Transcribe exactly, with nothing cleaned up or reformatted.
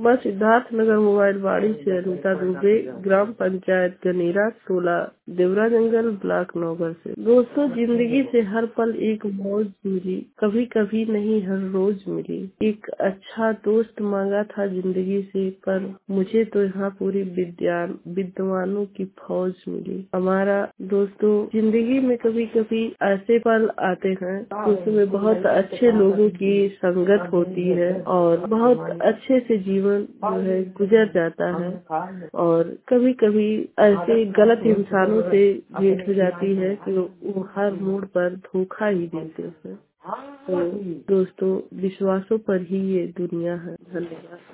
मैं सिद्धार्थ नगर मोबाइल वाड़ी से अनीता दुबे, ग्राम पंचायत गनेरा सोलह, देवरा जंगल, ब्लॉक नौगर से। दोस्तों, जिंदगी से हर पल एक मौज मिली, कभी कभी नहीं हर रोज मिली। एक अच्छा दोस्त मांगा था जिंदगी से, पर मुझे तो यहाँ पूरी विद्यान विद्वानों की फौज मिली। हमारा दोस्तों, जिंदगी में कभी कभी ऐसे पल आते हैं उसमें बहुत अच्छे लोगों की संगत होती है और बहुत अच्छे से जीवन जो है गुजर जाता है। और कभी कभी ऐसे गलत इंसानों से भेंट हो जाती है कि वो हर मोड़ पर धोखा ही देते हैं। तो दोस्तों, विश्वासों पर ही ये दुनिया है। धन्यवाद।